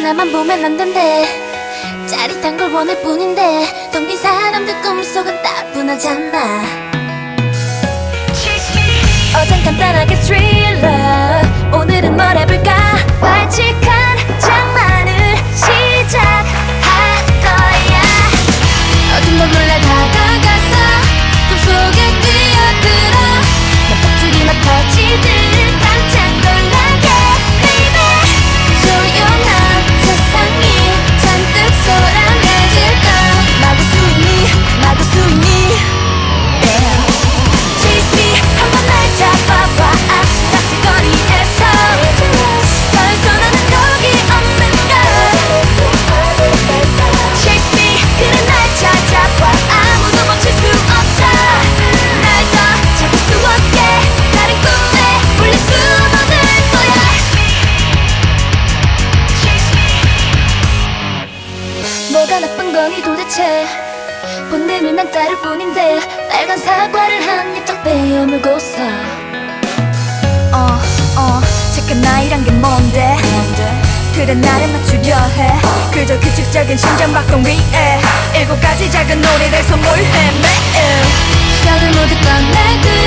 나만 보면 안 된대. 짜릿한 걸 원할 뿐인데 텅빈 사람들 꿈속은 따분하잖아. 어젠 간단하게 스릴러, 오늘은 뭘 해볼까? 발칙한 장난을 시작할 거야. 어둠 넌 몰래 다가가서 꿈속에 뛰어들어. 내 폭죽이 막 터지듯 깜짝 놀라게 baby. 조용한 세상이 잔뜩 소란해질까. 마구 숨이 Chase me, 한번 날 잡아봐. 아슬아슬 거리에서 벌써 나는 거기 없는 걸. Chase me, 그래 날 찾아봐. 아무도 멈출 수 없어. 날 더 잡을 수 없게 다른 꿈에 울릴 숨어들 거야. 뭐가 나쁜 거니 도대체. 본능은 난 따를 뿐인데 빨간 사과를 한 입 딱 베어물고서 잠깐 나이란 게 뭔데. 그래 나를 맞추려 해. 그저 규칙적인 심장박동 위에 7가지 작은 놀이를 선물해 매일. 벽을 모두 꺼내고